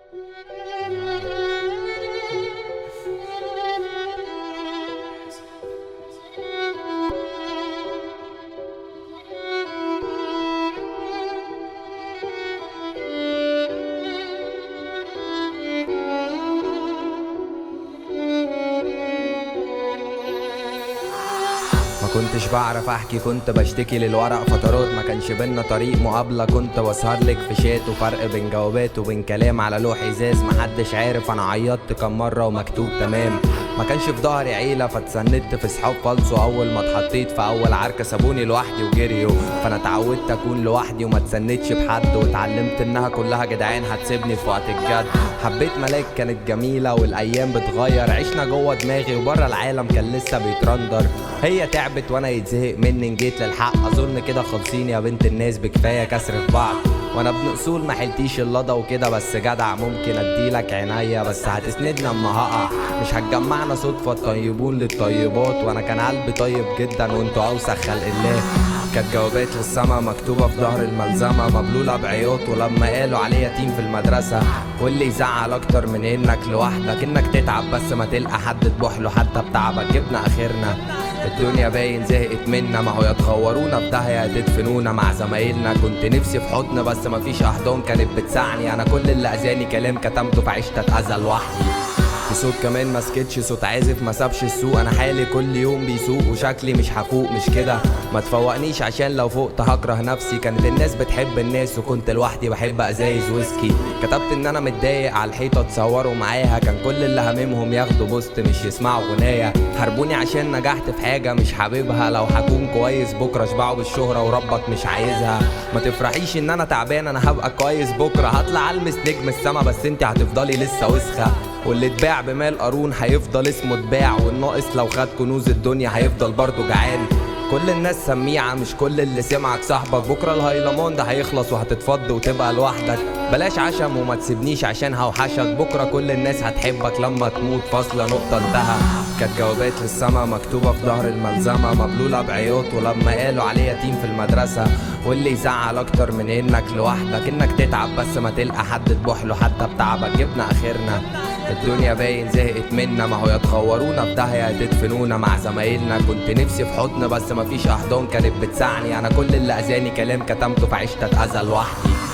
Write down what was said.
ما كنتش بعرف احكي، كنت بشتكي للورق فترات، ما كانش بينا طريق مقابله، كنت بسهر لك في شات، وفرق بين جوابات وبين كلام على لوح ازاز. محدش عارف انا عيطت كم مره ومكتوب تمام. ما كانش في ظهري عيله فاتسندت في صحاب فالصو، اول ما اتحطيت في اول عركه سابوني لوحدي وجريوا، فانا اتعودت اكون لوحدي وما اتسندتش بحد، واتعلمت انها كلها جدعان هتسيبني في وقت الجد. حبيت ملاك كانت جميله والايام بتغير، عشنا جوه دماغي وبره العالم كان لسه بيترندر. هي تعبت وانا يتزهق مني، جيت للحق اظن كده خالصين يا بنت الناس، بكفايه كسر في بعض. وانا ابن اصول ما حلتيش اللضا وكده، بس جدع ممكن اديلك عناية، بس هتسندنا اما هقع، مش هتجمعنا صدفه الطيبون للطيبات. وانا كان قلبي طيب جدا وانتوا اوسخ خلق الله. كانت جوابات للسما مكتوبه في ظهر الملزمه، مبلوله بعياط ولما قالوا عليه يتيم في المدرسه. واللي يزعل اكتر من انك لوحدك انك تتعب بس ما تلقى حد تبوح له حتى بتعبك. جبنا اخرنا الدنيا باين زهقت منا، ما هو يا تخورونا في داهيه يا تدفنونا مع زمايلنا. كنت نفسي في حضن بس مفيش احضان كانت بتسعني، انا كل اللي اذاني كلام كتمته فعشت اتاذى لوحدي. في صوت كمان ما سكتش، صوت عازف ما سابش السوق، انا حالي كل يوم بيسوق وشكلي مش هفوق مش كده. ما تفوقنيش عشان لو فوقت هكره نفسي، كانت الناس بتحب الناس وكنت لوحدي بحب ازايز ويسكي. كتبت ان انا متضايق على الحيطه تصوروا معاها، كان كل اللي هممهم ياخدوا بوست مش يسمعوا غنايه. حاربوني عشان نجحت في حاجه مش حاببها، لو هكون كويس بكره اشبعوا بالشهره وربك مش عايزها. ما تفرحيش ان انا تعبان، انا هبقى كويس بكره، هطلع المس نجم السما بس انت هتفضلي لسه وسخه. واللي اتباع بمال قارون هيفضل اسمه اتباع، والناقص لو خد كنوز الدنيا هيفضل برضه جعان. كل الناس سميعة مش كل اللي سمعك صاحبك، بكرة الهيلمان ده هيخلص وهتتفض وتبقى لوحدك. بلاش عشم وما تسيبنيش عشان هوحشك، بكرة كل الناس هتحبك لما تموت فاصلة نقطة انتهى. كانت جوابات للسما مكتوبة في ظهر الملزمة، مبلولة بعياط ولما قالوا عليه يتيم في المدرسة. واللي يزعل اكتر من انك لوحدك انك تتعب بس ما تلقى حد تبوح له حتى بتعبك. جبنا اخرنا الدنيا باين زهقت منا، ما هو يا تخورونا في داهيه يا تدفنونا مع زمايلنا. كنت نفسي في حضن بس مفيش احضان كانت بتسعني، انا كل اللي اذاني كلام كتمته فعشت اتاذى لوحدي.